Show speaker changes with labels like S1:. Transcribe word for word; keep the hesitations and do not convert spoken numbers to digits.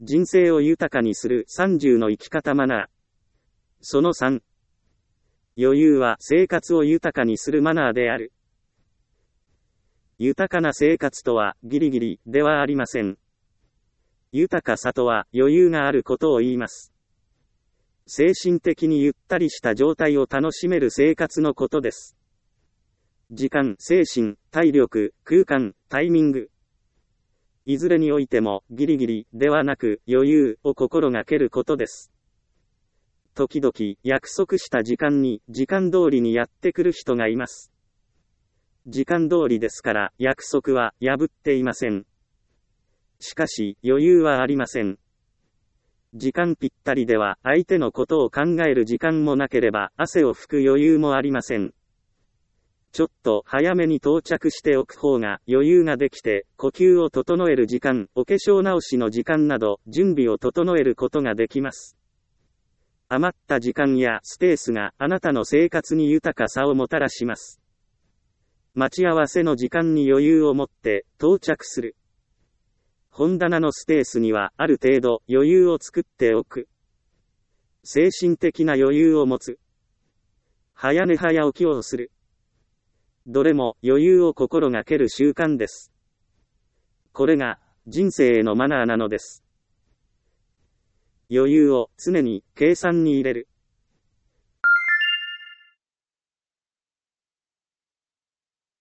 S1: 人生を豊かにするさんじゅうの生き方マナー。そのさん。余裕は生活を豊かにするマナーである。豊かな生活とはギリギリではありません。豊かさとは余裕があることを言います。精神的にゆったりした状態を楽しめる生活のことです。時間、精神、体力、空間、タイミング。いずれにおいてもギリギリではなく余裕を心がけることです。時々約束した時間に時間通りにやってくる人がいます。時間通りですから約束は破っていません。しかし余裕はありません。時間ぴったりでは相手のことを考える時間もなければ汗を拭く余裕もありません。ちょっと早めに到着しておく方が余裕ができて、呼吸を整える時間、お化粧直しの時間など準備を整えることができます。余った時間やスペースがあなたの生活に豊かさをもたらします。待ち合わせの時間に余裕を持って到着する。本棚のスペースにはある程度余裕を作っておく。精神的な余裕を持つ。早寝早起きをする。どれも余裕を心がける習慣です。これが人生へのマナーなのです。余裕を常に計算に入れる。